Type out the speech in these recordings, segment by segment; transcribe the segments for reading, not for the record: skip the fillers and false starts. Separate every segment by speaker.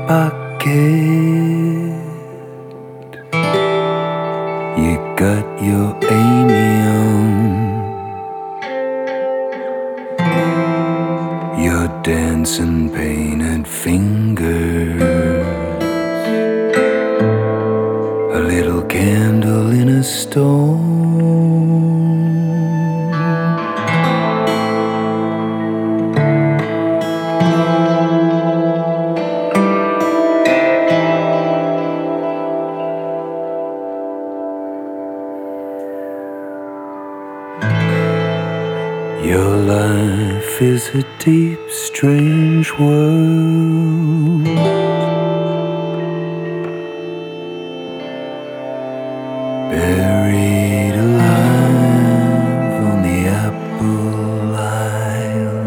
Speaker 1: pocket. You got your Amy on, your dancing painted fingers, a little candle in a storm. Your life is a deep, strange world. Buried alive on the apple isle.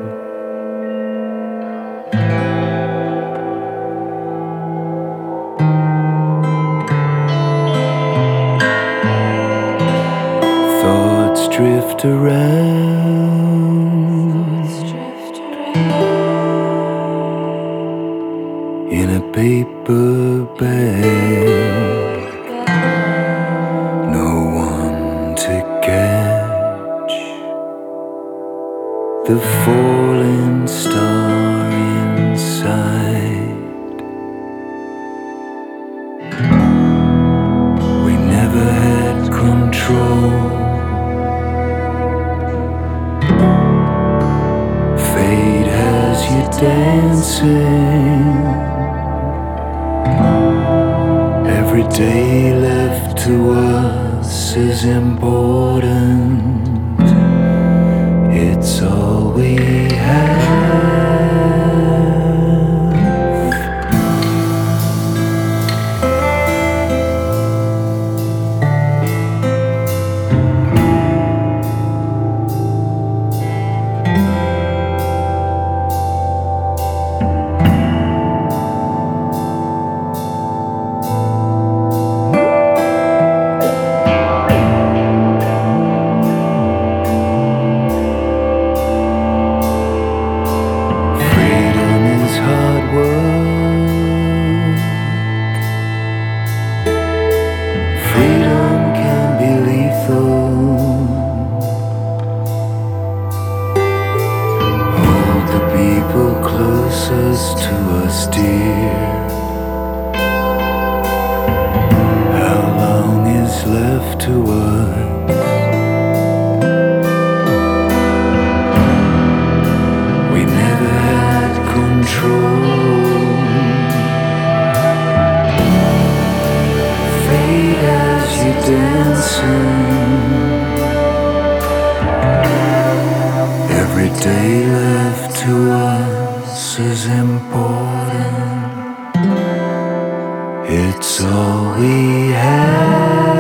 Speaker 1: Thoughts drift around in a paper bag, no one to catch the falling star inside. We never had control. Fate has you dancing. Every day left to us is important. It's all we have. Closest to us, dear. How long is left to us? We never had control. Fate has you dancing. Every day left to us is important. It's all we have.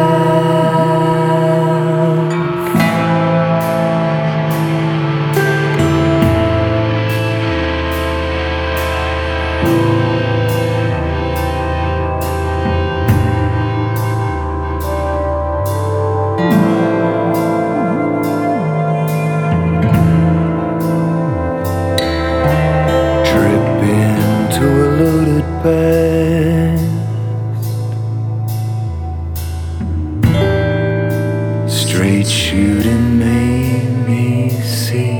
Speaker 1: Straight shooting made me see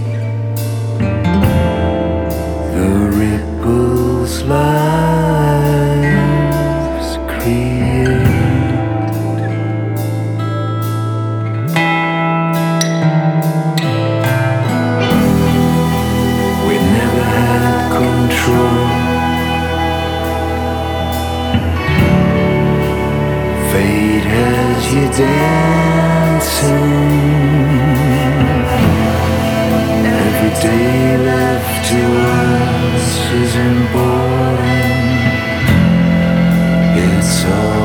Speaker 1: the ripples lives create. We never had control. Fate has you dancing. Every day left to us is important. It's all